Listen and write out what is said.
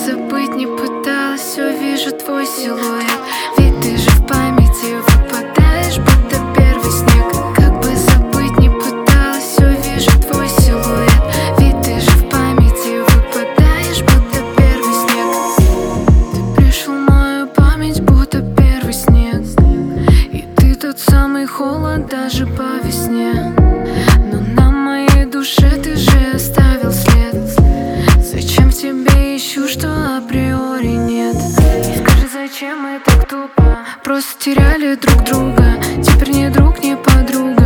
забыть не пыталась, все вижу твой силуэт. Ведь ты же в памяти выпадаешь, будто первый снег. Как бы забыть не пыталась, все вижу твой силуэт. Ведь ты же в памяти выпадаешь, будто первый снег. Ты пришел в мою память, будто первый снег. И ты тот самый холод даже по весне. Но на моей душе ты же оставил след. Зачем в тебе ищу, что априори нет? Скажи, зачем мы так тупо просто теряли друг друга? Теперь не друг, не подруга.